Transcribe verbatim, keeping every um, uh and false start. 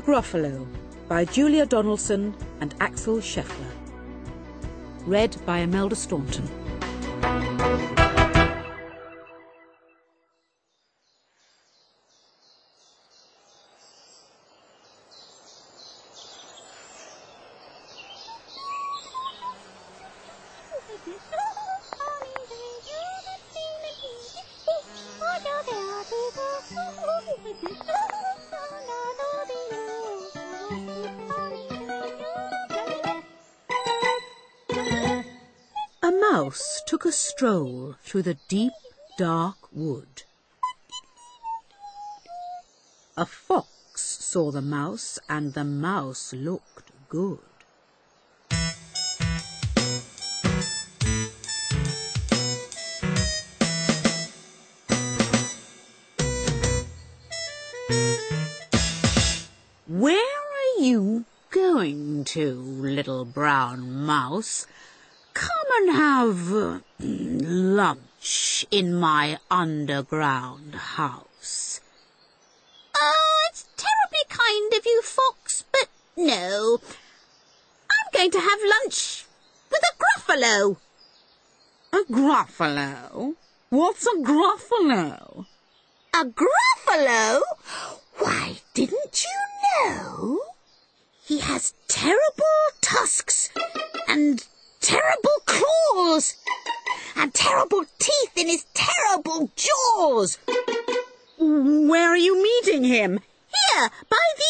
Gruffalo by Julia Donaldson and Axel Scheffler. Read by Imelda Staunton. A mouse took a stroll through the deep, dark wood. A fox saw the mouse, and the mouse looked good. Where are you going to, little brown mouse? Come and have uh, lunch in my underground house. Oh, it's terribly kind of you, Fox, but no. I'm going to have lunch with a Gruffalo. A Gruffalo? What's a Gruffalo? A Gruffalo? Why, didn't you know? He has terrible tusks and terrible claws and terrible teeth in his terrible jaws. Where are you meeting him? Here, by the